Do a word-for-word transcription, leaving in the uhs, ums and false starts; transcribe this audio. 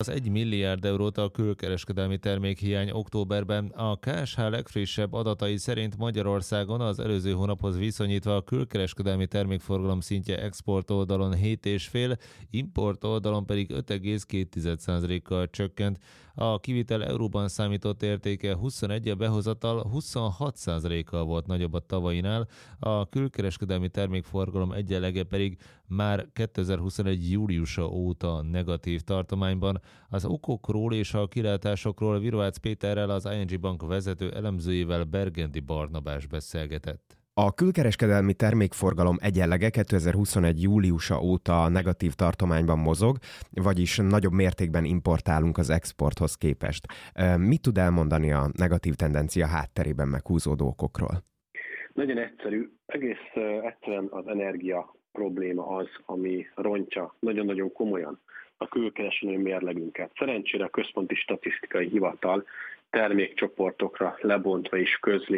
Az egy milliárd eurót a külkereskedelmi termékhiány októberben. A ká es há legfrissebb adatai szerint Magyarországon az előző hónaphoz viszonyítva a külkereskedelmi termékforgalom szintje export oldalon hét egész öt, import oldalon pedig öt egész két százalékkal csökkent. A kivitel euróban számított értéke huszonegy, a behozatal huszonhat százalékkal volt nagyobb a tavainál, a külkereskedelmi termékforgalom egyenlege pedig már kétezer-huszonegy júliusa óta negatív tartományban. Az okokról és a kilátásokról Virovácz Péterrel, az i en gé Bank vezető elemzőjével, Bergendi Barnabás beszélgetett. A külkereskedelmi termékforgalom egyenlege kétezer-huszonegy júliusa óta negatív tartományban mozog, vagyis nagyobb mértékben importálunk az exporthoz képest. Mit tud elmondani a negatív tendencia hátterében meghúzódó okokról? Nagyon egyszerű, egész egyszerűen az energia probléma az, ami rontja nagyon-nagyon komolyan a külkereskedelmi mérlegünket. Szerencsére a Központi Statisztikai Hivatal termékcsoportokra lebontva is közli